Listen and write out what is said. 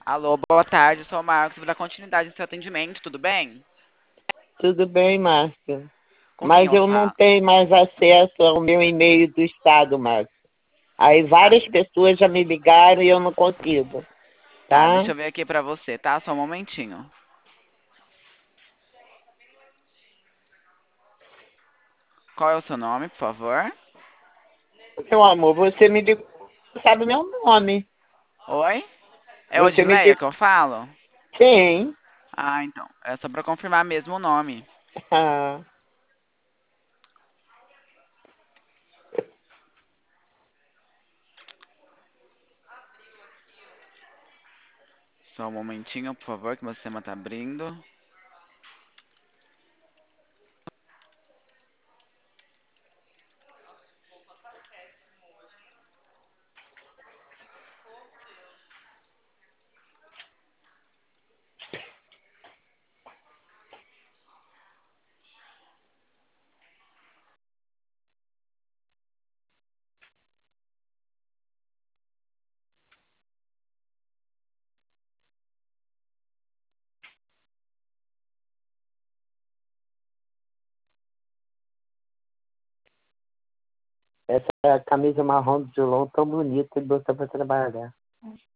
Alô, boa tarde, sou o Marcos, vou dar continuidade no seu atendimento, tudo bem? Tudo bem, Márcia? Com quem Mas eu eu não falo? tenho mais acesso ao meu e-mail do Estado, Márcia. Aí Tá, várias pessoas já me ligaram e eu não consigo, tá, deixa tá? eu ver aqui pra você, tá? Só um momentinho. Qual é o seu nome, por favor? Meu amor, você me ligou, sabe meu nome. Oi? É Você me Odileia ligou. que eu falo? Sim. Ah, então, é só pra confirmar mesmo o nome. Ah, Só um momentinho, por favor, que meu sistema tá abrindo. essa camisa marrom de Julão tão bonita e botou pra trabalhar.